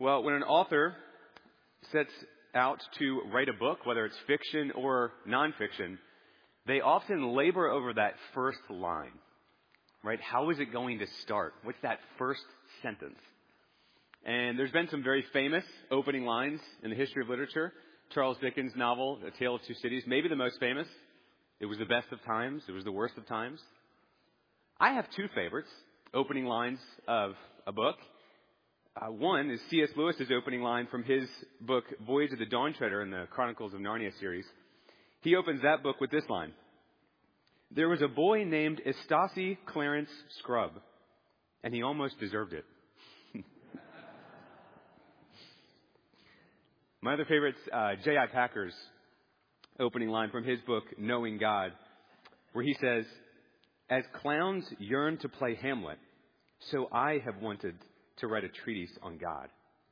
Well, when an author sets out to write a book, whether it's fiction or nonfiction, they often labor over that first line, right? How is it going to start? What's that first sentence? And there's been some very famous opening lines in the history of literature. Charles Dickens' novel, A Tale of Two Cities, maybe the most famous. It was the best of times. It was the worst of times. I have two favorites, opening lines of a book. One is C.S. Lewis's opening line from his book, Voyage of the Dawn Treader in the Chronicles of Narnia series. He opens that book with this line. There was a boy named Estasi Clarence Scrub, and he almost deserved it. My other favorite's J.I. Packer's opening line from his book, Knowing God, where he says, as clowns yearn to play Hamlet, so I have wanted to write a treatise on God.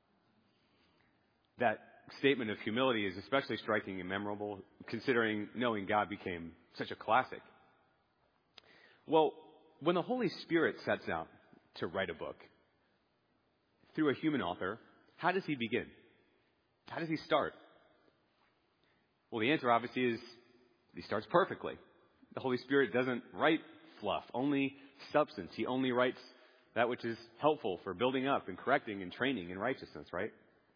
That statement of humility is especially striking and memorable, considering Knowing God became such a classic. Well, when the Holy Spirit sets out to write a book through a human author, how does he begin? How does he start? Well, the answer obviously is he starts perfectly. The Holy Spirit doesn't write fluff, only substance. He only writes that which is helpful for building up and correcting and training in righteousness, right?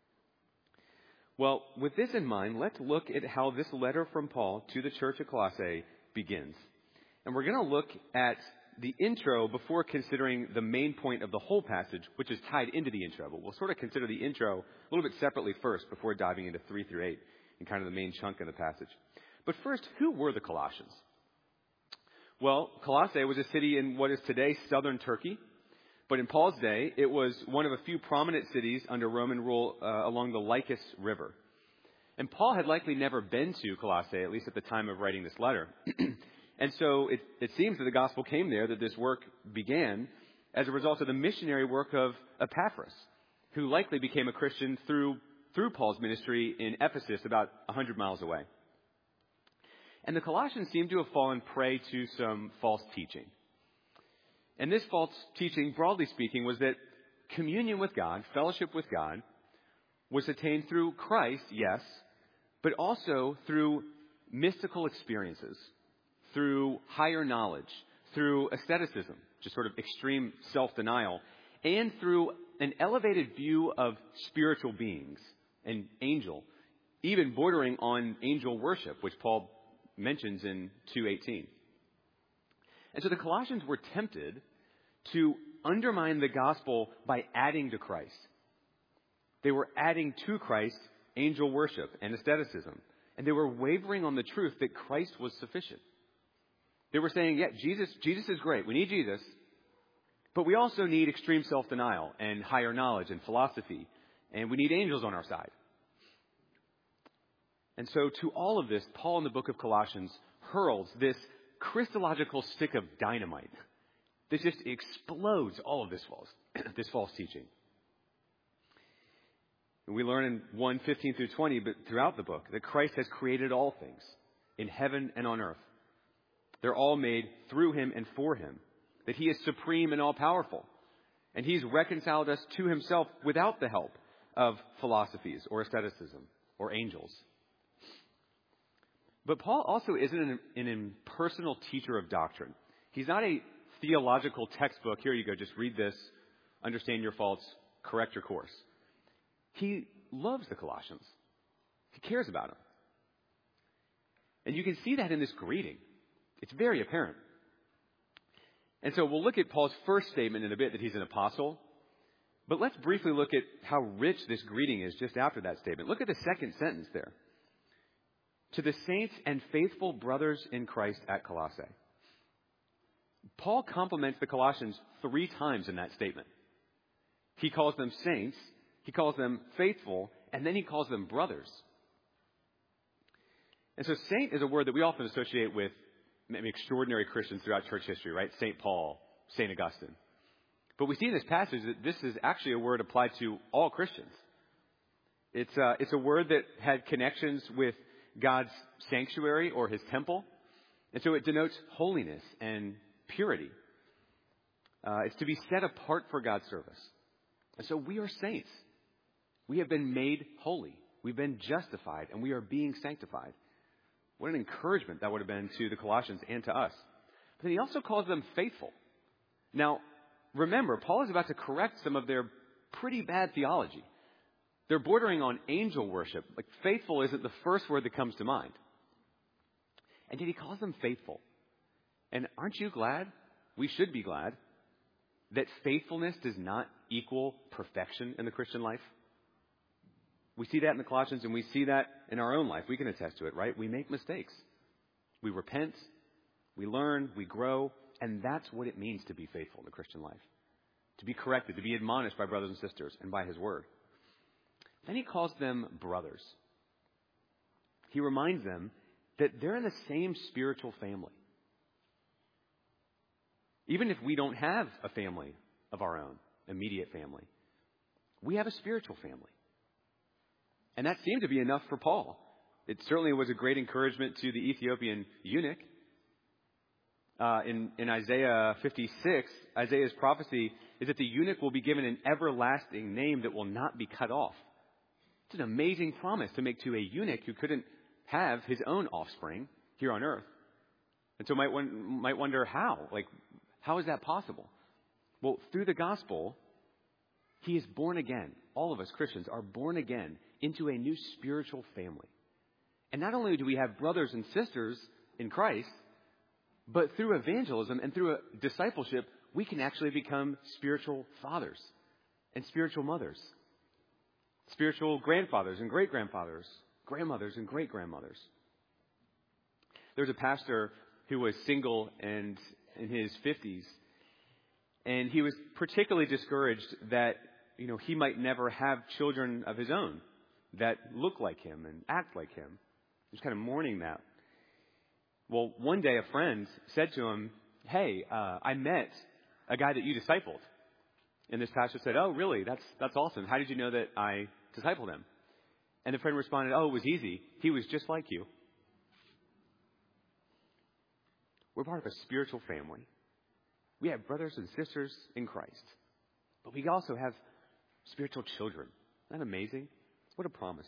Well, with this in mind, let's look at how this letter from Paul to the church of Colossae begins. And we're going to look at the intro before considering the main point of the whole passage, which is tied into the intro. But we'll sort of consider the intro a little bit separately first before diving into 3 through 8 and kind of the main chunk of the passage. But first, who were the Colossians? Well, Colossae was a city in what is today southern Turkey. But in Paul's day, it was one of a few prominent cities under Roman rule along the Lycus River. And Paul had likely never been to Colossae, at least at the time of writing this letter. And so it seems that the gospel came there, that this work began as a result of the missionary work of Epaphras, who likely became a Christian through Paul's ministry in Ephesus, about 100 miles away. And the Colossians seem to have fallen prey to some false teaching. And this false teaching, broadly speaking, was that communion with God, fellowship with God, was attained through Christ, yes, but also through mystical experiences, through higher knowledge, through asceticism, just sort of extreme self-denial, and through an elevated view of spiritual beings, an angel, even bordering on angel worship, which Paul mentions in 2:18. And so the Colossians were tempted to undermine the gospel by adding to Christ. They were adding to Christ angel worship and asceticism. And they were wavering on the truth that Christ was sufficient. They were saying, yeah, Jesus is great. We need Jesus. But we also need extreme self-denial and higher knowledge and philosophy. And we need angels on our side. And so to all of this, Paul in the book of Colossians hurls this Christological stick of dynamite that just explodes all of this false teaching. And we learn in 1:15 through 20, but throughout the book, that Christ has created all things in heaven and on earth. They're all made through him and for him, that he is supreme and all-powerful, and he's reconciled us to himself without the help of philosophies or asceticism or angels. But Paul also isn't an impersonal teacher of doctrine. He's not a theological textbook. Here you go, just read this, understand your faults, correct your course. He loves the Colossians. He cares about them. And you can see that in this greeting. It's very apparent. And so we'll look at Paul's first statement in a bit, that he's an apostle. But let's briefly look at how rich this greeting is just after that statement. Look at the second sentence there. To the saints and faithful brothers in Christ at Colossae. Paul compliments the Colossians 3 times in that statement. He calls them saints, he calls them faithful, and then he calls them brothers. And so saint is a word that we often associate with maybe extraordinary Christians throughout church history, right? St. Paul, St. Augustine. But we see in this passage that this is actually a word applied to all Christians. It's a word that had connections with God's sanctuary or his temple. And so it denotes holiness and purity. It's to be set apart for God's service. And so we are saints. We have been made holy. We've been justified, and we are being sanctified. What an encouragement that would have been to the Colossians and to us. But then he also calls them faithful. Now, remember, Paul is about to correct some of their pretty bad theology. They're bordering on angel worship. Like, faithful isn't the first word that comes to mind. And yet he calls them faithful. And aren't you glad? We should be glad that faithfulness does not equal perfection in the Christian life. We see that in the Colossians, and we see that in our own life. We can attest to it, right? We make mistakes. We repent, we learn, we grow, and that's what it means to be faithful in the Christian life. To be corrected, to be admonished by brothers and sisters and by his word. Then he calls them brothers. He reminds them that they're in the same spiritual family. Even if we don't have a family of our own, immediate family, we have a spiritual family. And that seemed to be enough for Paul. It certainly was a great encouragement to the Ethiopian eunuch. In Isaiah 56, Isaiah's prophecy is that the eunuch will be given an everlasting name that will not be cut off. It's an amazing promise to make to a eunuch who couldn't have his own offspring here on earth. And so might wonder how. Like, how is that possible? Well, through the gospel, he is born again. All of us Christians are born again into a new spiritual family. And not only do we have brothers and sisters in Christ, but through evangelism and through discipleship, we can actually become spiritual fathers and spiritual mothers, spiritual grandfathers and great-grandfathers, grandmothers and great-grandmothers. There's a pastor who was single and in his 50s, and he was particularly discouraged that, he might never have children of his own that look like him and act like him. He was kind of mourning that. Well, one day a friend said to him, "Hey, I met a guy that you discipled." And this pastor said, "Oh, really? That's awesome. How did you know that I discipled him?" And the friend responded, "Oh, it was easy. He was just like you." We're part of a spiritual family. We have brothers and sisters in Christ. But we also have spiritual children. Isn't that amazing? What a promise.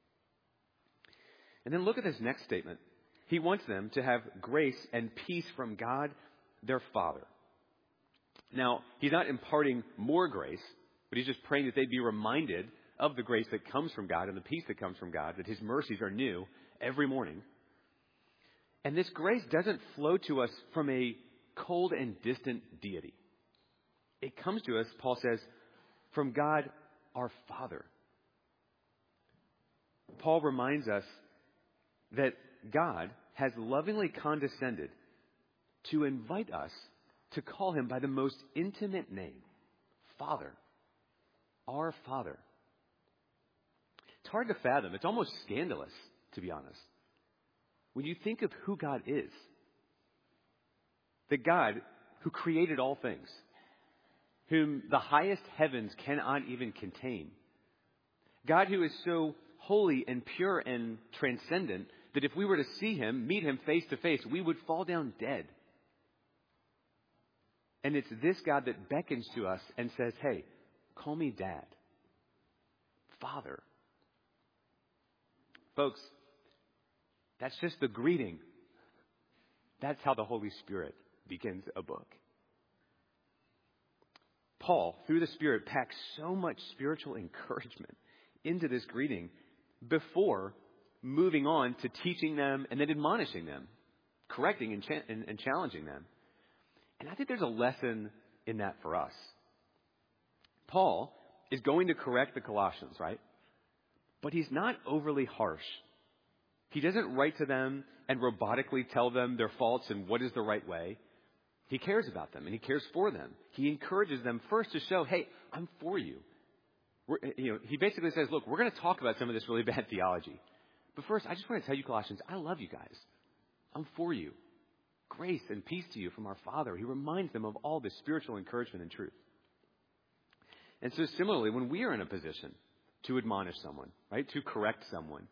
And then look at this next statement. He wants them to have grace and peace from God, their Father. Now, he's not imparting more grace, but he's just praying that they'd be reminded of the grace that comes from God and the peace that comes from God, that his mercies are new every morning. And this grace doesn't flow to us from a cold and distant deity. It comes to us, Paul says, from God, our Father. Paul reminds us that God has lovingly condescended to invite us to call him by the most intimate name, Father, our Father. It's hard to fathom. It's almost scandalous, to be honest. When you think of who God is, the God who created all things, whom the highest heavens cannot even contain, God who is so holy and pure and transcendent that if we were to see him, meet him face to face, we would fall down dead. And it's this God that beckons to us and says, "Hey, call me Dad, Father." Folks, that's just the greeting. That's how the Holy Spirit begins a book. Paul, through the Spirit, packs so much spiritual encouragement into this greeting before moving on to teaching them and then admonishing them, correcting and challenging them. And I think there's a lesson in that for us. Paul is going to correct the Colossians, right? But he's not overly harsh. He doesn't write to them and robotically tell them their faults and what is the right way. He cares about them and he cares for them. He encourages them first to show, "Hey, I'm for you." He basically says, "Look, we're going to talk about some of this really bad theology. But first, I just want to tell you, Colossians, I love you guys. I'm for you. Grace and peace to you from our Father." He reminds them of all this spiritual encouragement and truth. And so similarly, when we are in a position to admonish someone, right, to correct someone,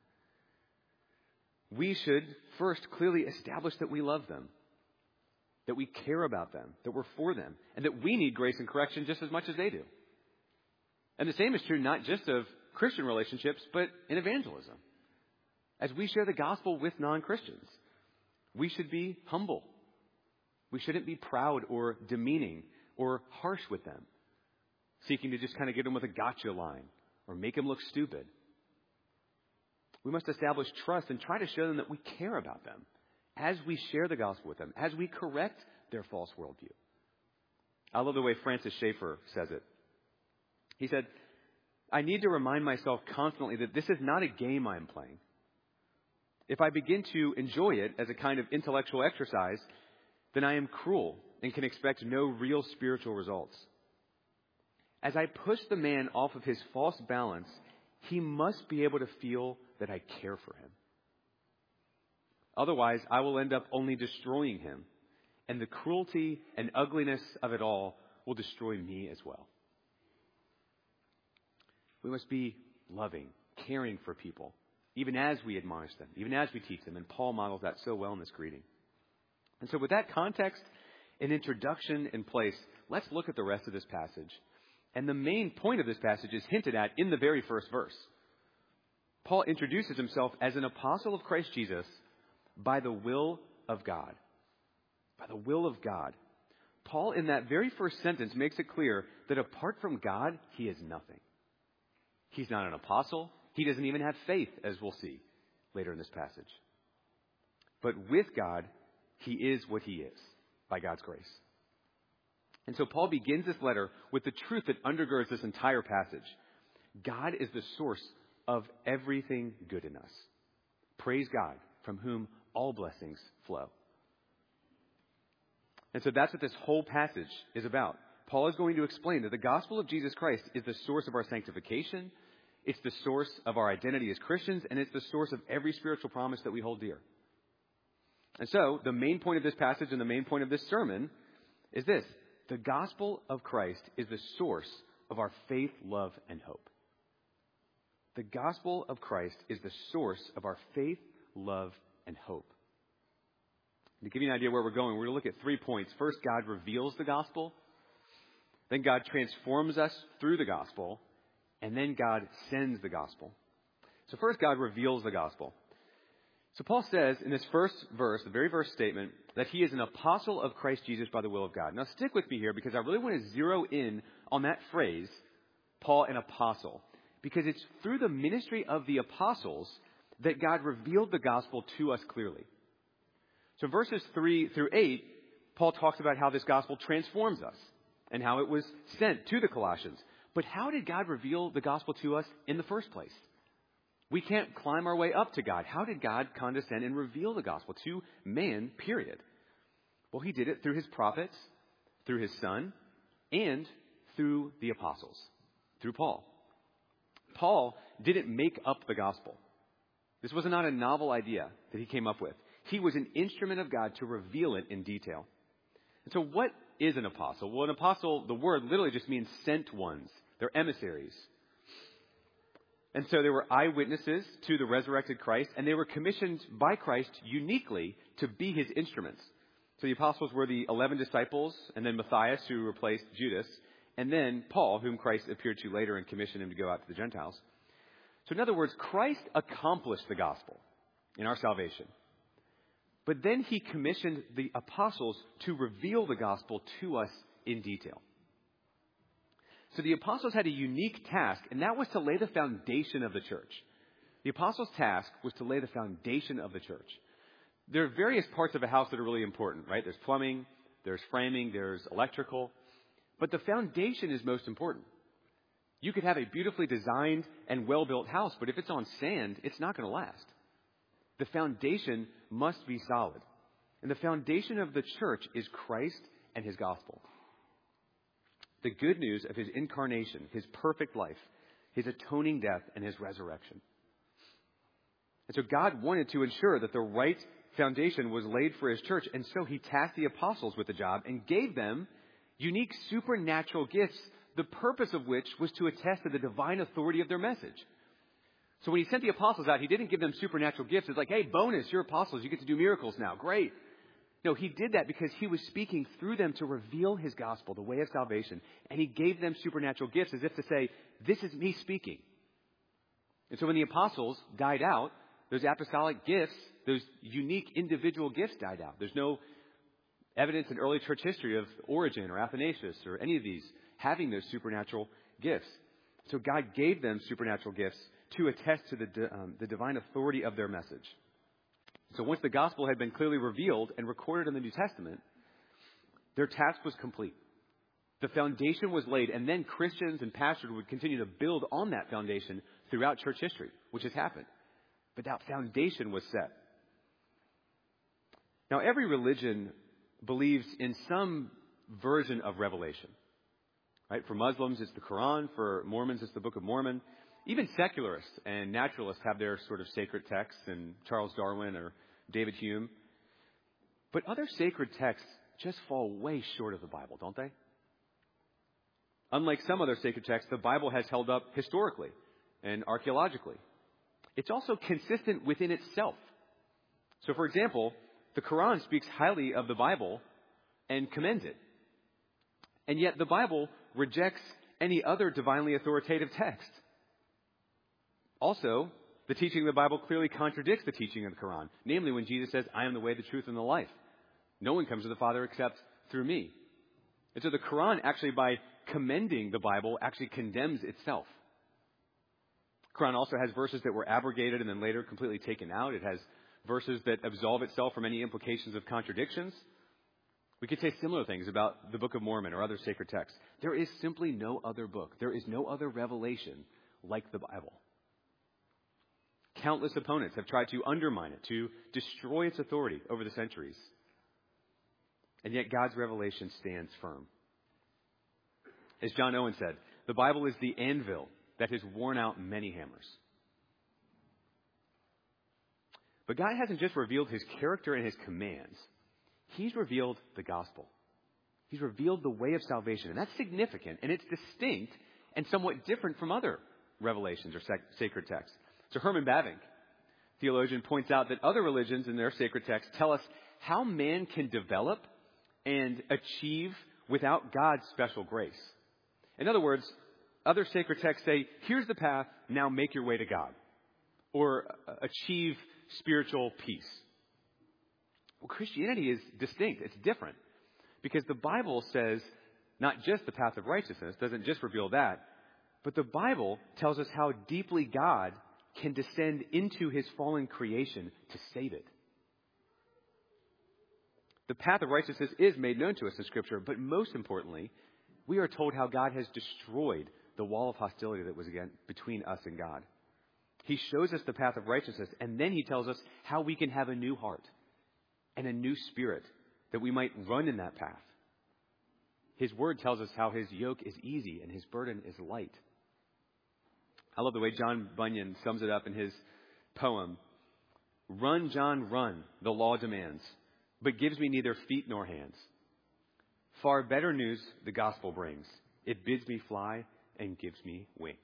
we should first clearly establish that we love them, that we care about them, that we're for them, and that we need grace and correction just as much as they do. And the same is true not just of Christian relationships, but in evangelism. As we share the gospel with non-Christians, we should be humble. We shouldn't be proud or demeaning or harsh with them, seeking to just kind of get them with a gotcha line or make them look stupid. We must establish trust and try to show them that we care about them as we share the gospel with them, as we correct their false worldview. I love the way Francis Schaeffer says it. He said, I need to remind myself constantly that this is not a game I'm playing. If I begin to enjoy it as a kind of intellectual exercise, then I am cruel and can expect no real spiritual results. As I push the man off of his false balance, he must be able to feel that I care for him. Otherwise, I will end up only destroying him, and the cruelty and ugliness of it all will destroy me as well. We must be loving, caring for people, even as we admonish them, even as we teach them. And Paul models that so well in this greeting. And so with that context and introduction in place, let's look at the rest of this passage. And the main point of this passage is hinted at in the very first verse. Paul introduces himself as an apostle of Christ Jesus by the will of God. By the will of God. Paul, in that very first sentence, makes it clear that apart from God, he is nothing. He's not an apostle. He doesn't even have faith, as we'll see later in this passage. But with God, he is what he is, by God's grace. And so Paul begins this letter with the truth that undergirds this entire passage. God is the source of everything good in us. Praise God, from whom all blessings flow. And so that's what this whole passage is about. Paul is going to explain that the gospel of Jesus Christ is the source of our sanctification. It's the source of our identity as Christians, and it's the source of every spiritual promise that we hold dear. And so, the main point of this passage and the main point of this sermon is this. The gospel of Christ is the source of our faith, love, and hope. The gospel of Christ is the source of our faith, love, and hope. To give you an idea where we're going, we're going to look at 3 points. First, God reveals the gospel. Then God transforms us through the gospel. And then God sends the gospel. So first, God reveals the gospel. So Paul says in this first verse, the very first statement, that he is an apostle of Christ Jesus by the will of God. Now stick with me here because I really want to zero in on that phrase, Paul an apostle. Because it's through the ministry of the apostles that God revealed the gospel to us clearly. So verses 3 through 8, Paul talks about how this gospel transforms us and how it was sent to the Colossians. But how did God reveal the gospel to us in the first place? We can't climb our way up to God. How did God condescend and reveal the gospel to man, period? Well, he did it through his prophets, through his son, and through the apostles, through Paul. Paul didn't make up the gospel. This was not a novel idea that he came up with. He was an instrument of God to reveal it in detail. And so what is an apostle? Well, an apostle, the word literally just means sent ones. They're emissaries. And so they were eyewitnesses to the resurrected Christ, and they were commissioned by Christ uniquely to be his instruments. So the apostles were the 11 disciples, and then Matthias, who replaced Judas, and then Paul, whom Christ appeared to later and commissioned him to go out to the Gentiles. So in other words, Christ accomplished the gospel in our salvation. But then he commissioned the apostles to reveal the gospel to us in detail. So the apostles had a unique task, and that was to lay the foundation of the church. The apostles' task was to lay the foundation of the church. There are various parts of a house that are really important, right? There's plumbing, there's framing, there's electrical. But the foundation is most important. You could have a beautifully designed and well-built house, but if it's on sand, it's not going to last. The foundation must be solid. And the foundation of the church is Christ and his gospel. The good news of his incarnation, his perfect life, his atoning death, and his resurrection. And so God wanted to ensure that the right foundation was laid for his church, and so he tasked the apostles with the job and gave them unique supernatural gifts, the purpose of which was to attest to the divine authority of their message. So when he sent the apostles out, he didn't give them supernatural gifts. It's like, hey, bonus, you're apostles. You get to do miracles now. Great. No, he did that because he was speaking through them to reveal his gospel, the way of salvation. And he gave them supernatural gifts as if to say, this is me speaking. And so when the apostles died out, those apostolic gifts, those unique individual gifts died out. There's no evidence in early church history of Origen or Athanasius or any of these having those supernatural gifts. So God gave them supernatural gifts to attest to the divine authority of their message. So once the gospel had been clearly revealed and recorded in the New Testament, their task was complete. The foundation was laid, and then Christians and pastors would continue to build on that foundation throughout church history, which has happened. But that foundation was set. Now, every religion believes in some version of revelation. Right? For Muslims, it's the Quran. For Mormons, it's the Book of Mormon. Even secularists and naturalists have their sort of sacred texts, and Charles Darwin or David Hume. But other sacred texts just fall way short of the Bible, don't they? Unlike some other sacred texts, the Bible has held up historically and archaeologically. It's also consistent within itself. So, for example, the Quran speaks highly of the Bible and commends it. And yet the Bible rejects any other divinely authoritative text. Also, the teaching of the Bible clearly contradicts the teaching of the Quran. Namely, when Jesus says, I am the way, the truth, and the life. No one comes to the Father except through me. And so the Quran, actually, by commending the Bible, actually condemns itself. Quran also has verses that were abrogated and then later completely taken out. It has verses that absolve itself from any implications of contradictions. We could say similar things about the Book of Mormon or other sacred texts. There is simply no other book. There is no other revelation like the Bible. Countless opponents have tried to undermine it, to destroy its authority over the centuries. And yet God's revelation stands firm. As John Owen said, the Bible is the anvil that has worn out many hammers. But God hasn't just revealed his character and his commands. He's revealed the gospel. He's revealed the way of salvation. And that's significant, and it's distinct and somewhat different from other revelations or sacred texts. So Herman Bavinck, theologian, points out that other religions in their sacred texts tell us how man can develop and achieve without God's special grace. In other words, other sacred texts say, here's the path, now make your way to God. Or achieve spiritual peace. Well, Christianity is distinct. It's different. Because the Bible says not just the path of righteousness, doesn't just reveal that, but the Bible tells us how deeply God can descend into his fallen creation to save it. The path of righteousness is made known to us in Scripture, but most importantly, we are told how God has destroyed the wall of hostility that was again between us and God. He shows us the path of righteousness, and then he tells us how we can have a new heart and a new spirit that we might run in that path. His word tells us how his yoke is easy and his burden is light. I love the way John Bunyan sums it up in his poem. Run, John, run, the law demands, but gives me neither feet nor hands. Far better news the gospel brings. It bids me fly and gives me wings.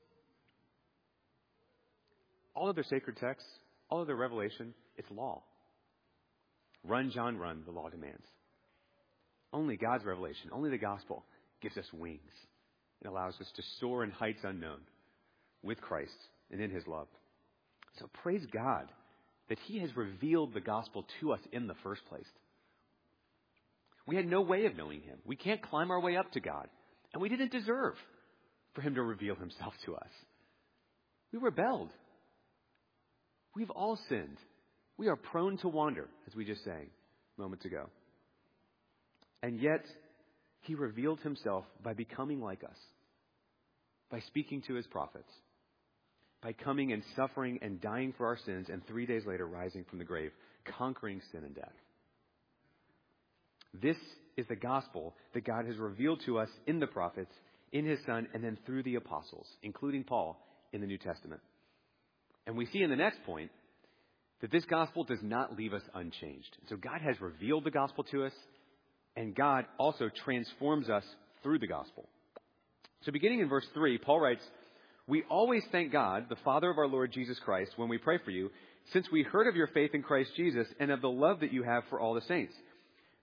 All other sacred texts, all other revelation, it's law. Run, John, run, the law demands. Only God's revelation, only the gospel gives us wings. It allows us to soar in heights unknown with Christ and in his love. So praise God that he has revealed the gospel to us in the first place. We had no way of knowing him. We can't climb our way up to God. And we didn't deserve for him to reveal himself to us. We rebelled. We've all sinned. We are prone to wander, as we just sang moments ago. And yet, he revealed himself by becoming like us, by speaking to his prophets, by coming and suffering and dying for our sins, and 3 days later rising from the grave, conquering sin and death. This is the gospel that God has revealed to us in the prophets, in his Son, and then through the apostles, including Paul in the New Testament. And we see in the next point that this gospel does not leave us unchanged. So God has revealed the gospel to us, and God also transforms us through the gospel. So beginning in verse 3, Paul writes, "We always thank God, the Father of our Lord Jesus Christ, when we pray for you, since we heard of your faith in Christ Jesus and of the love that you have for all the saints.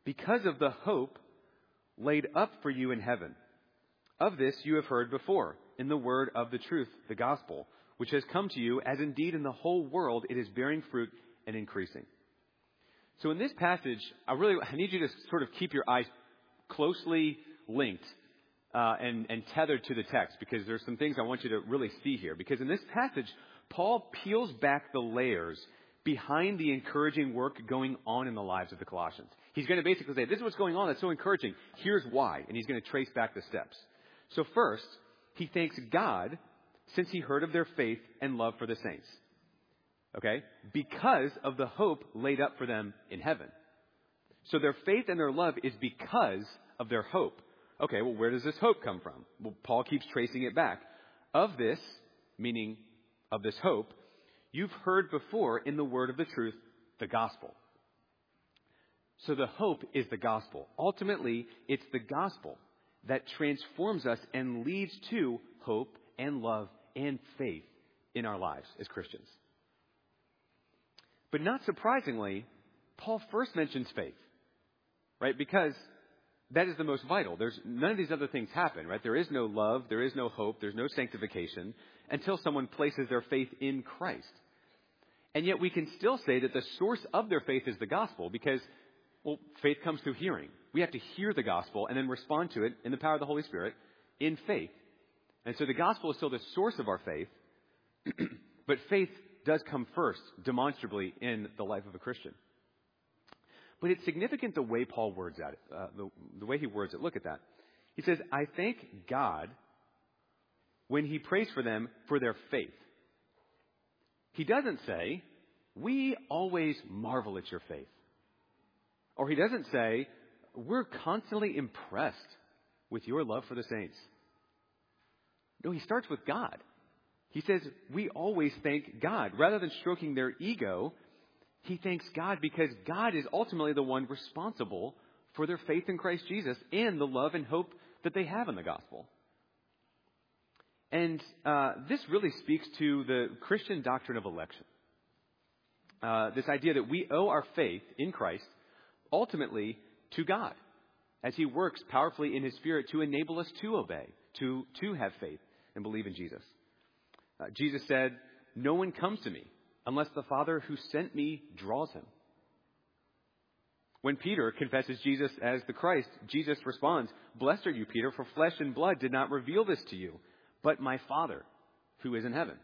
because of the hope laid up for you in heaven. Of this you have heard before, in the word of the truth, the gospel, which has come to you, as indeed in the whole world it is bearing fruit and increasing. So in this passage, I need you to sort of keep your eyes closely linked and tethered to the text, because there's some things I want you to really see here. Because in this passage, Paul peels back the layers behind the encouraging work going on in the lives of the Colossians. He's going to basically say, this is what's going on that's so encouraging. Here's why. And he's going to trace back the steps. So first, he thanks God since he heard of their faith and love for the saints. Okay? Because of the hope laid up for them in heaven. So their faith and their love is because of their hope. Okay, well, where does this hope come from? Well, Paul keeps tracing it back. Of this, meaning of this hope, you've heard before in the word of the truth, the gospel. So the hope is the gospel. Ultimately, it's the gospel that transforms us and leads to hope and love and faith in our lives as Christians. But not surprisingly, Paul first mentions faith, right? Because that is the most vital. None of these other things happen, right? There is no love, there is no hope, there's no sanctification until someone places their faith in Christ. And yet we can still say that the source of their faith is the gospel because, well, faith comes through hearing. We have to hear the gospel and then respond to it in the power of the Holy Spirit in faith. And so the gospel is still the source of our faith, but faith does come first, demonstrably, in the life of a Christian. But it's significant the way Paul words at it, the way he words it. Look at that. He says, I thank God when he prays for them for their faith. He doesn't say, we always marvel at your faith. Or he doesn't say, we're constantly impressed with your love for the saints. No, he starts with God. He says, we always thank God. Rather than stroking their ego, he thanks God because God is ultimately the one responsible for their faith in Christ Jesus and the love and hope that they have in the gospel. And this really speaks to the Christian doctrine of election. This idea that we owe our faith in Christ ultimately to God as he works powerfully in his Spirit to enable us to obey, to have faith and believe in Jesus. Jesus said, no one comes to me unless the Father who sent me draws him. When Peter confesses Jesus as the Christ, Jesus responds, blessed are you, Peter, for flesh and blood did not reveal this to you, but my Father who is in heaven.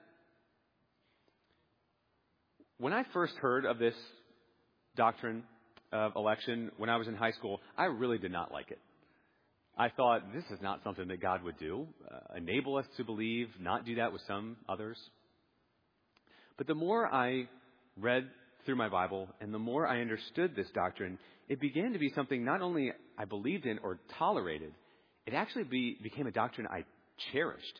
When I first heard of this doctrine of election when I was in high school, I really did not like it. I thought, this is not something that God would do. Enable us to believe, not do that with some others. But the more I read through my Bible and the more I understood this doctrine, it began to be something not only I believed in or tolerated, it actually became a doctrine I cherished.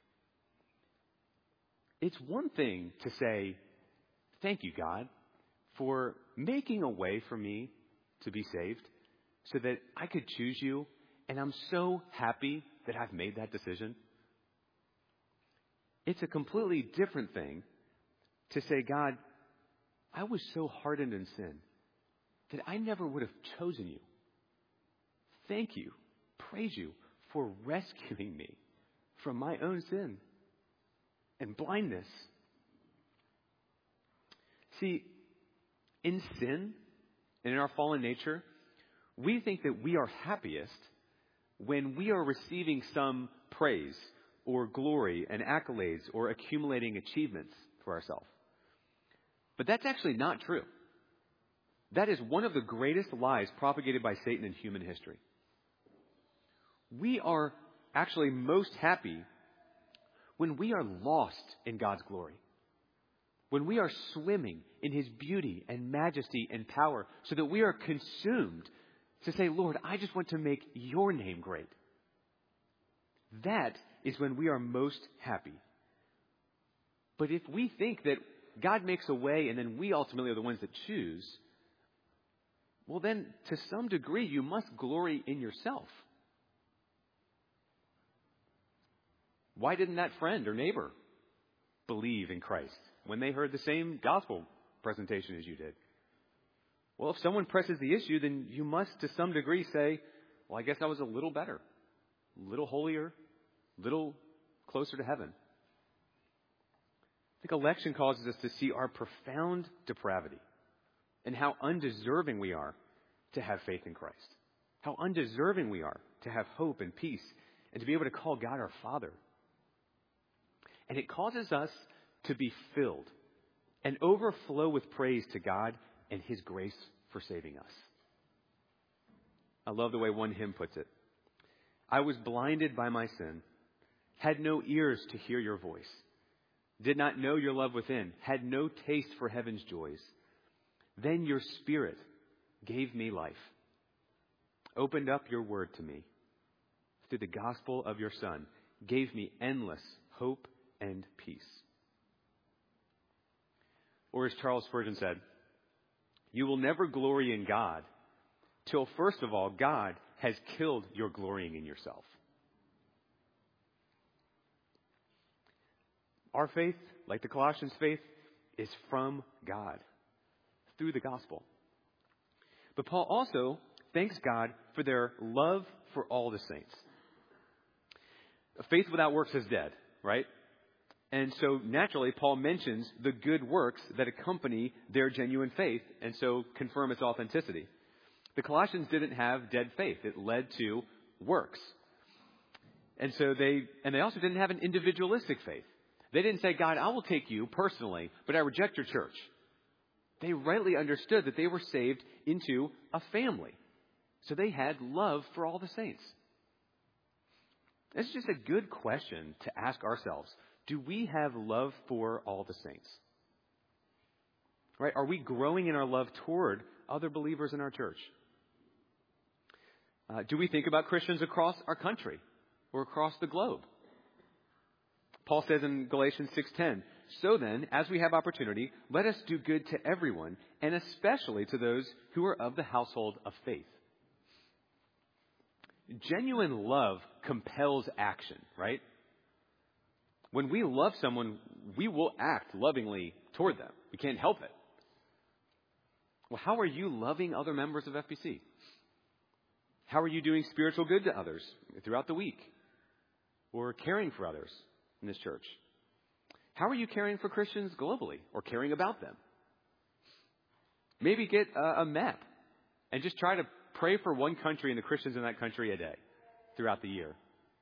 It's one thing to say, thank you, God, for making a way for me to be saved so that I could choose you. And I'm so happy that I've made that decision. It's a completely different thing to say, God, I was so hardened in sin that I never would have chosen you. Thank you, praise you for rescuing me from my own sin and blindness. See, in sin and in our fallen nature, we think that we are happiest when we are receiving some praise or glory and accolades or accumulating achievements for ourselves. But that's actually not true. That is one of the greatest lies propagated by Satan in human history. We are actually most happy when we are lost in God's glory. When we are swimming in his beauty and majesty and power so that we are consumed to say, Lord, I just want to make your name great. That is when we are most happy. But if we think that God makes a way and then we ultimately are the ones that choose, well then, to some degree, you must glory in yourself. Why didn't that friend or neighbor believe in Christ when they heard the same gospel presentation as you did? Well, if someone presses the issue, then you must, to some degree, say, well, I guess I was a little better, a little holier, a little closer to heaven. I think election causes us to see our profound depravity and how undeserving we are to have faith in Christ. How undeserving we are to have hope and peace and to be able to call God our Father. And it causes us to be filled and overflow with praise to God and His grace for saving us. I love the way one hymn puts it. I was blinded by my sin, had no ears to hear your voice, did not know your love within, had no taste for heaven's joys. Then your Spirit gave me life, opened up your word to me through the gospel of your Son, gave me endless hope and peace. Or as Charles Spurgeon said, you will never glory in God till, first of all, God has killed your glorying in yourself. Our faith, like the Colossians' faith, is from God through the gospel. But Paul also thanks God for their love for all the saints. Faith without works is dead, right? And so naturally, Paul mentions the good works that accompany their genuine faith and so confirm its authenticity. The Colossians didn't have dead faith. It led to works. And so they also didn't have an individualistic faith. They didn't say, God, I will take you personally, but I reject your church. They rightly understood that they were saved into a family. So they had love for all the saints. This is just a good question to ask ourselves. Do we have love for all the saints? Right? Are we growing in our love toward other believers in our church? Do we think about Christians across our country or across the globe? Paul says in Galatians 6:10, so then, as we have opportunity, let us do good to everyone, and especially to those who are of the household of faith. Genuine love compels action, right? When we love someone, we will act lovingly toward them. We can't help it. Well, how are you loving other members of FBC? How are you doing spiritual good to others throughout the week? Or caring for others in this church? How are you caring for Christians globally or caring about them? Maybe get a map and just try to pray for one country and the Christians in that country a day throughout the year.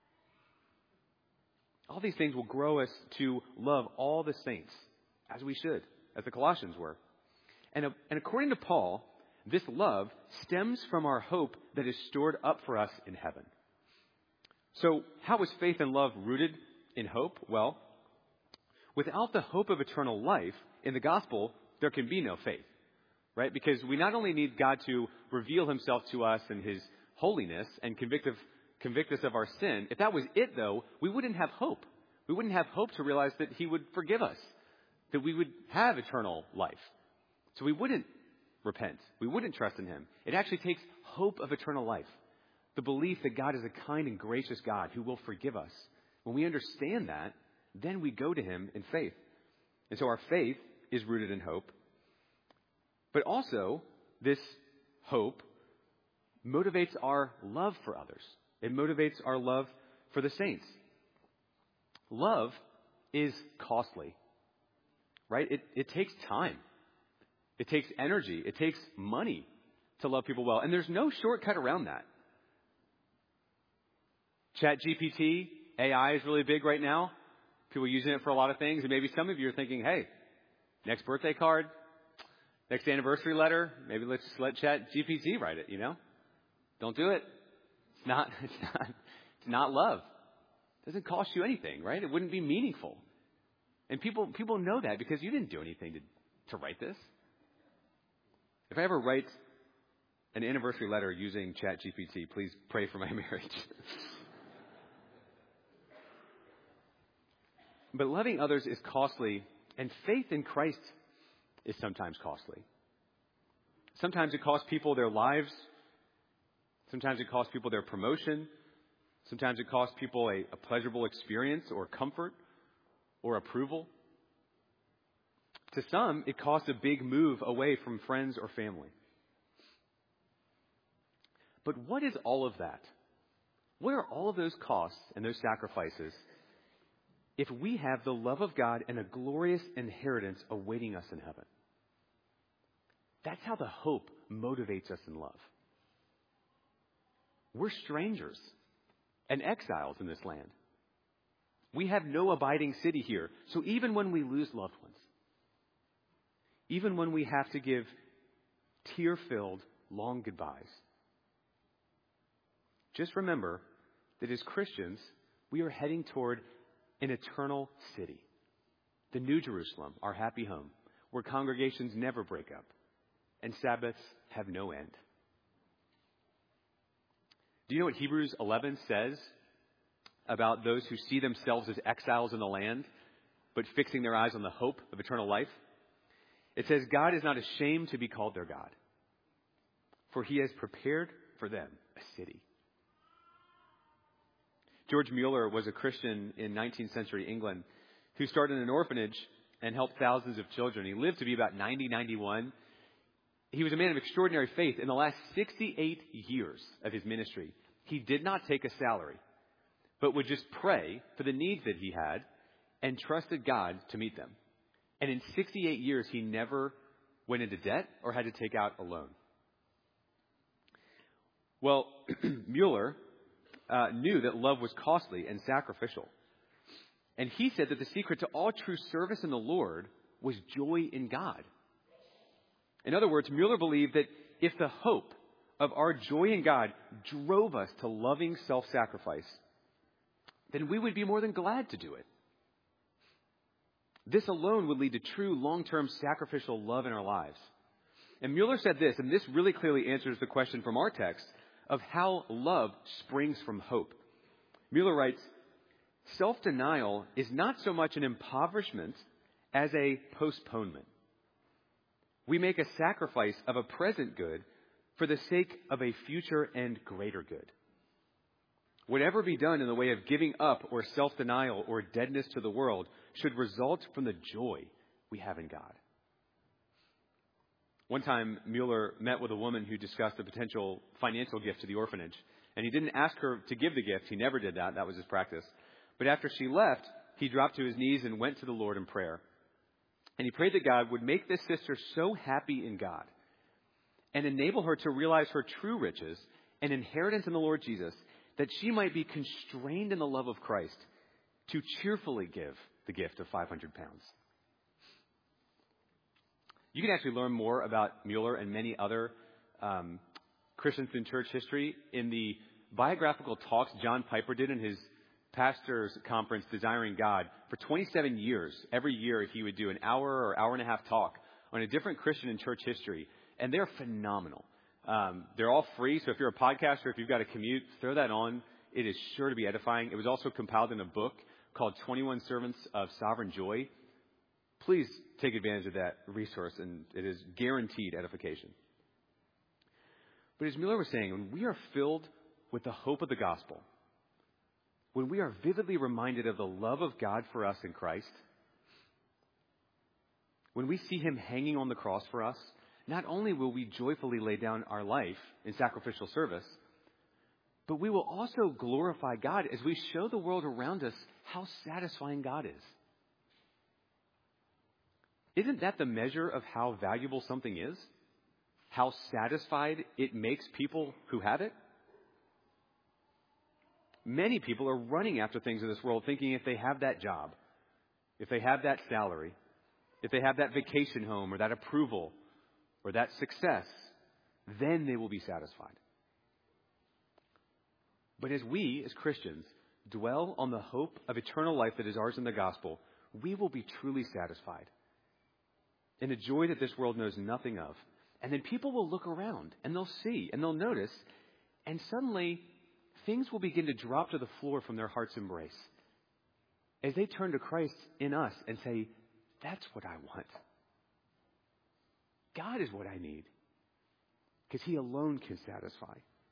All these things will grow us to love all the saints, as we should, as the Colossians were. And according to Paul, this love stems from our hope that is stored up for us in heaven. So how is faith and love rooted in hope? Well, without the hope of eternal life in the gospel, there can be no faith, right? Because we not only need God to reveal himself to us in his holiness and convict us of our sin. If that was it, though, we wouldn't have hope. We wouldn't have hope to realize that he would forgive us, that we would have eternal life. So we wouldn't repent. We wouldn't trust in him. It actually takes hope of eternal life, the belief that God is a kind and gracious God who will forgive us. When we understand that, then we go to him in faith. And so our faith is rooted in hope. But also, this hope motivates our love for others. It motivates our love for the saints. Love is costly, right? It takes time. It takes energy. It takes money to love people well. And there's no shortcut around that. ChatGPT, AI is really big right now. People using it for a lot of things. And maybe some of you are thinking, hey, next birthday card, next anniversary letter, maybe let's just let ChatGPT write it, Don't do it. It's not love. It doesn't cost you anything, right? It wouldn't be meaningful. And people know that because you didn't do anything to write this. If I ever write an anniversary letter using ChatGPT, please pray for my marriage. But loving others is costly, and faith in Christ is sometimes costly. Sometimes it costs people their lives. Sometimes it costs people their promotion. Sometimes it costs people a pleasurable experience or comfort or approval. To some, it costs a big move away from friends or family. But what is all of that? What are all of those costs and those sacrifices if we have the love of God and a glorious inheritance awaiting us in heaven? That's how the hope motivates us in love. We're strangers and exiles in this land. We have no abiding city here. So even when we lose loved ones, even when we have to give tear-filled, long goodbyes, just remember that as Christians, we are heading toward an eternal city, the New Jerusalem, our happy home, where congregations never break up and Sabbaths have no end. Do you know what Hebrews 11 says about those who see themselves as exiles in the land, but fixing their eyes on the hope of eternal life? It says, God is not ashamed to be called their God, for he has prepared for them a city. George Mueller was a Christian in 19th century England who started an orphanage and helped thousands of children. He lived to be about 91. He was a man of extraordinary faith. In the last 68 years of his ministry, he did not take a salary, but would just pray for the needs that he had and trusted God to meet them. And in 68 years, he never went into debt or had to take out a loan. Well, Mueller knew that love was costly and sacrificial. And he said that the secret to all true service in the Lord was joy in God. In other words, Mueller believed that if the hope of our joy in God drove us to loving self-sacrifice, then we would be more than glad to do it. This alone would lead to true long-term sacrificial love in our lives. And Mueller said this, and this really clearly answers the question from our text of how love springs from hope. Mueller writes, self-denial is not so much an impoverishment as a postponement. We make a sacrifice of a present good for the sake of a future and greater good. Whatever be done in the way of giving up or self-denial or deadness to the world should result from the joy we have in God. One time, Mueller met with a woman who discussed a potential financial gift to the orphanage. And he didn't ask her to give the gift. He never did that. That was his practice. But after she left, he dropped to his knees and went to the Lord in prayer. And he prayed that God would make this sister so happy in God and enable her to realize her true riches and inheritance in the Lord Jesus, that she might be constrained in the love of Christ to cheerfully give the gift of 500 pounds. You can actually learn more about Mueller and many other Christians in church history in the biographical talks John Piper did in his pastor's conference, Desiring God. For 27 years, every year he would do an hour or hour and a half talk on a different Christian in church history. And they're phenomenal. They're all free. So if you're a podcaster, if you've got a commute, throw that on. It is sure to be edifying. It was also compiled in a book called 21 Servants of Sovereign Joy. Please take advantage of that resource, and it is guaranteed edification. But as Mueller was saying, when we are filled with the hope of the gospel, when we are vividly reminded of the love of God for us in Christ, when we see him hanging on the cross for us, not only will we joyfully lay down our life in sacrificial service, but we will also glorify God as we show the world around us how satisfying God is. Isn't that the measure of how valuable something is? How satisfied it makes people who have it? Many people are running after things in this world thinking if they have that job, if they have that salary, if they have that vacation home or that approval or that success, then they will be satisfied. But as we, as Christians, dwell on the hope of eternal life that is ours in the gospel, we will be truly satisfied in a joy that this world knows nothing of. And then people will look around and they'll see and they'll notice, and suddenly things will begin to drop to the floor from their heart's embrace as they turn to Christ in us and say, that's what I want. God is what I need, because he alone can satisfy.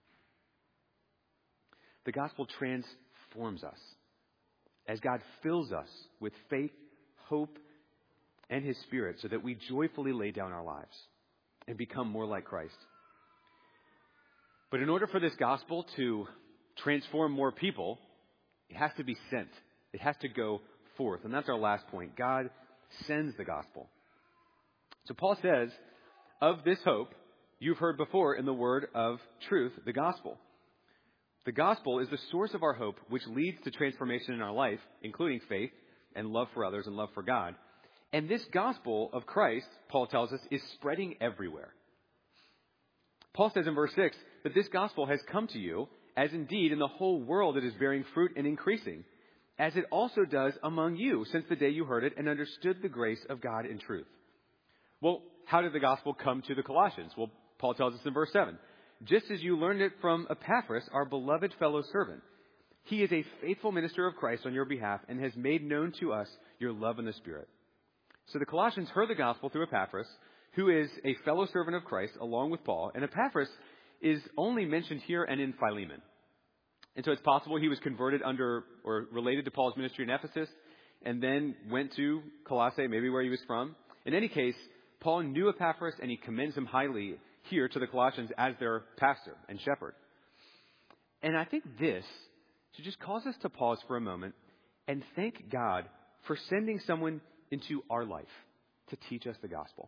The gospel transforms us as God fills us with faith, hope, and his Spirit so that we joyfully lay down our lives and become more like Christ. But in order for this gospel to transform more people, it has to be sent. It has to go forth. And that's our last point. God sends the gospel. So Paul says, of this hope you've heard before in the word of truth, the gospel. The gospel is the source of our hope, which leads to transformation in our life, including faith and love for others and love for God. And this gospel of Christ, Paul tells us, is spreading everywhere. Paul says in verse 6 that this gospel has come to you, as indeed in the whole world it is bearing fruit and increasing, as it also does among you since the day you heard it and understood the grace of God in truth. Well, how did the gospel come to the Colossians? Well, Paul tells us in verse 7, just as you learned it from Epaphras, our beloved fellow servant. He is a faithful minister of Christ on your behalf and has made known to us your love in the Spirit. So the Colossians heard the gospel through Epaphras, who is a fellow servant of Christ along with Paul. And Epaphras is only mentioned here and in Philemon. And so it's possible he was converted under or related to Paul's ministry in Ephesus and then went to Colossae, maybe where he was from. In any case, Paul knew Epaphras and he commends him highly here to the Colossians as their pastor and shepherd. And I think this should just cause us to pause for a moment and thank God for sending someone into our life to teach us the gospel.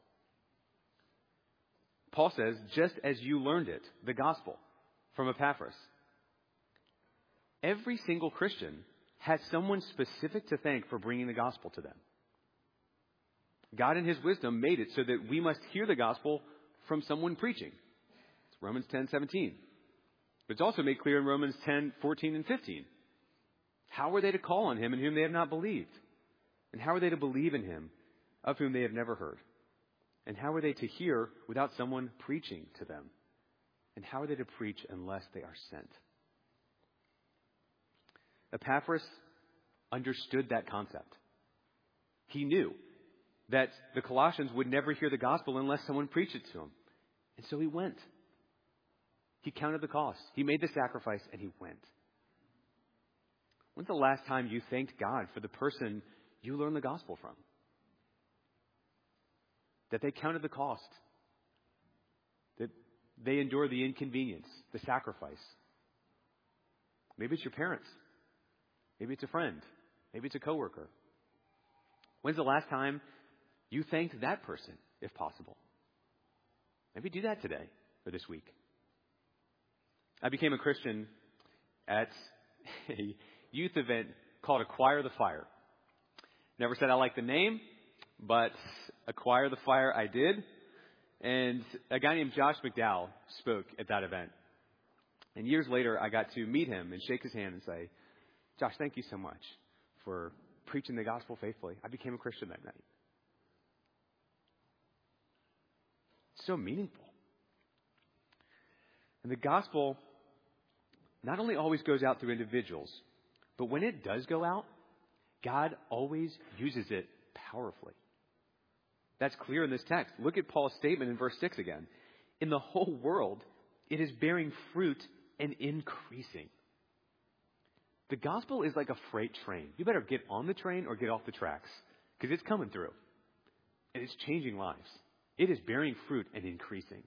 Paul says, just as you learned it, the gospel, from Epaphras. Every single Christian has someone specific to thank for bringing the gospel to them. God in his wisdom made it so that we must hear the gospel from someone preaching. It's Romans 10:17. But it's also made clear in Romans 10:14 and 15. How are they to call on him in whom they have not believed? And how are they to believe in him of whom they have never heard? And how are they to hear without someone preaching to them? And how are they to preach unless they are sent? Epaphras understood that concept. He knew that the Colossians would never hear the gospel unless someone preached it to him. And so he went. He counted the cost. He made the sacrifice and he went. When's the last time you thanked God for the person you learned the gospel from? That they counted the cost. That they endured the inconvenience, the sacrifice. Maybe it's your parents. Maybe it's a friend. Maybe it's a coworker. When's the last time you thanked that person, if possible? Maybe do that today or this week. I became a Christian at a youth event called Acquire the Fire. Never said I liked the name, but Acquire the Fire I did. And a guy named Josh McDowell spoke at that event. And years later, I got to meet him and shake his hand and say, Josh, thank you so much for preaching the gospel faithfully. I became a Christian that night. So meaningful. And the gospel not only always goes out through individuals, but when it does go out, God always uses it powerfully. That's clear in this text. Look at Paul's statement in verse 6 again. In the whole world, it is bearing fruit and increasing. The gospel is like a freight train. You better get on the train or get off the tracks because it's coming through. And it's changing lives. It is bearing fruit and increasing.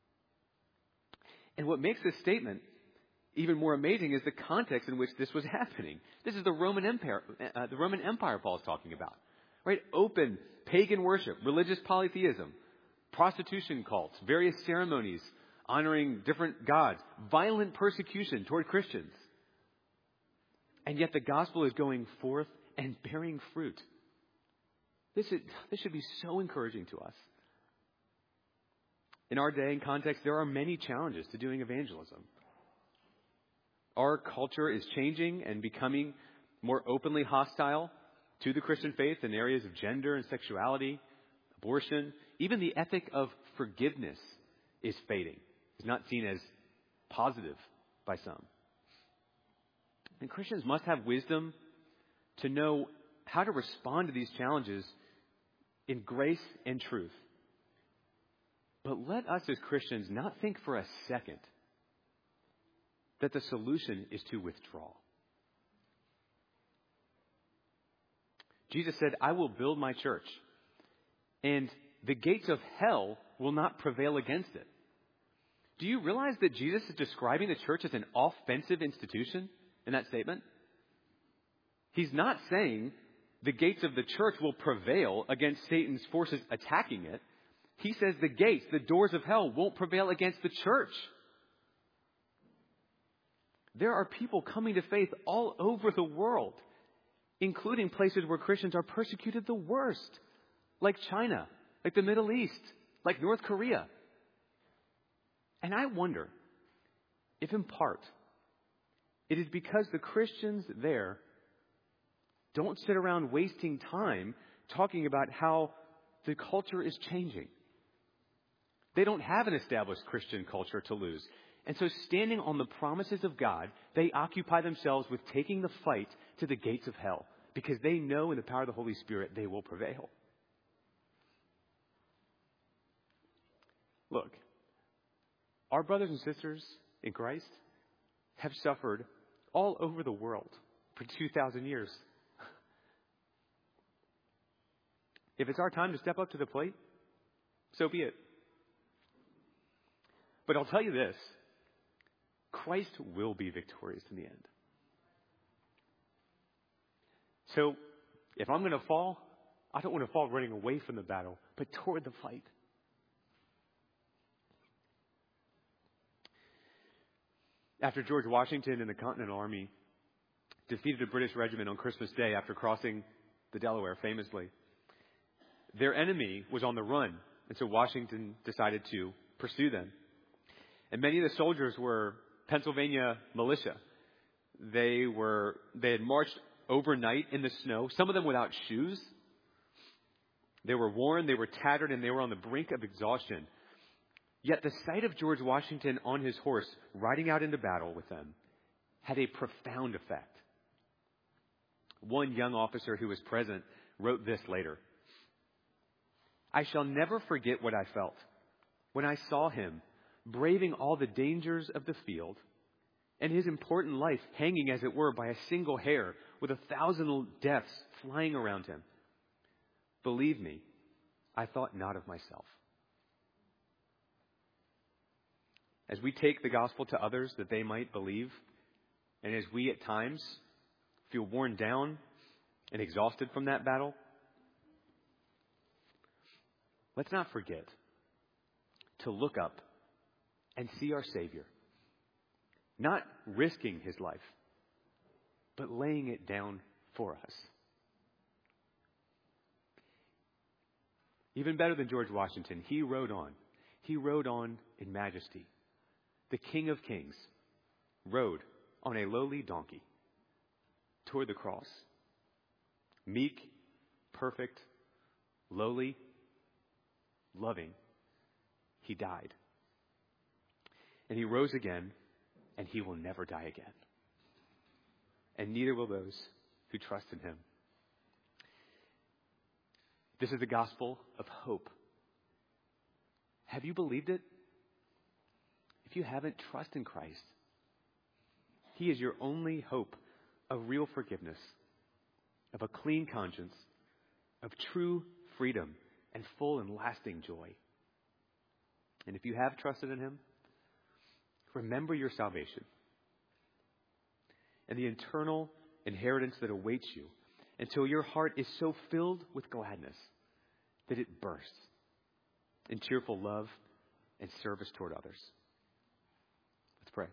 And what makes this statement even more amazing is the context in which this was happening. This is the Roman Empire Paul's talking about. Right? Open pagan worship, religious polytheism, prostitution cults, various ceremonies honoring different gods, violent persecution toward Christians. And yet the gospel is going forth and bearing fruit. This should be so encouraging to us. In our day and context, there are many challenges to doing evangelism. Our culture is changing and becoming more openly hostile to the Christian faith in areas of gender and sexuality, abortion. Even the ethic of forgiveness is fading. It's not seen as positive by some. And Christians must have wisdom to know how to respond to these challenges in grace and truth. But let us as Christians not think for a second that the solution is to withdraw. Jesus said, I will build my church, and the gates of hell will not prevail against it. Do you realize that Jesus is describing the church as an offensive institution in that statement? He's not saying the gates of the church will prevail against Satan's forces attacking it. He says the gates, the doors of hell, won't prevail against the church. There are people coming to faith all over the world, including places where Christians are persecuted the worst, like China, like the Middle East, like North Korea. And I wonder if in part it is because the Christians there don't sit around wasting time talking about how the culture is changing. They don't have an established Christian culture to lose. And so standing on the promises of God, they occupy themselves with taking the fight to the gates of hell because they know in the power of the Holy Spirit they will prevail. Look, our brothers and sisters in Christ have suffered all over the world for 2,000 years. If it's our time to step up to the plate, so be it. But I'll tell you this, Christ will be victorious in the end. So, if I'm going to fall, I don't want to fall running away from the battle, but toward the fight. After George Washington and the Continental Army defeated a British regiment on Christmas Day after crossing the Delaware famously, their enemy was on the run, and so Washington decided to pursue them. And many of the soldiers were Pennsylvania militia. They had marched overnight in the snow, some of them without shoes. They were worn, they were tattered, and they were on the brink of exhaustion. Yet the sight of George Washington on his horse riding out into battle with them had a profound effect. One young officer who was present wrote this later. I shall never forget what I felt when I saw him braving all the dangers of the field and his important life hanging, as it were, by a single hair with 1,000 deaths flying around him. Believe me, I thought not of myself. As we take the gospel to others that they might believe, and as we at times feel worn down and exhausted from that battle, let's not forget to look up and see our Savior, not risking his life, but laying it down for us. Even better than George Washington, he rode on. He rode on in majesty. The King of Kings rode on a lowly donkey toward the cross. Meek, perfect, lowly, loving, he died. And he rose again, and he will never die again. And neither will those who trust in him. This is the gospel of hope. Have you believed it? If you haven't, trust in Christ. He is your only hope of real forgiveness, of a clean conscience, of true freedom, and full and lasting joy. And if you have trusted in him, remember your salvation and the eternal inheritance that awaits you until your heart is so filled with gladness that it bursts in cheerful love and service toward others. Let's pray.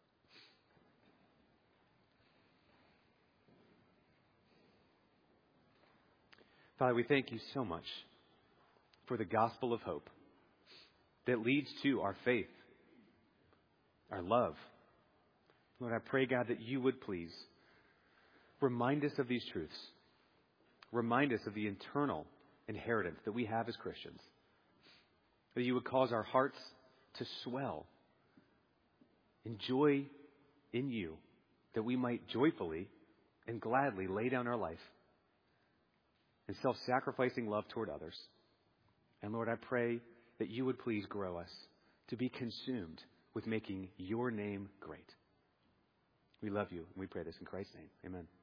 Father, we thank you so much for the gospel of hope that leads to our faith, our love. Lord, I pray, God, that you would please remind us of these truths. Remind us of the eternal inheritance that we have as Christians. That you would cause our hearts to swell in joy in you, that we might joyfully and gladly lay down our life in self-sacrificing love toward others. And Lord, I pray that you would please grow us to be consumed with making your name great. We love you, and we pray this in Christ's name. Amen.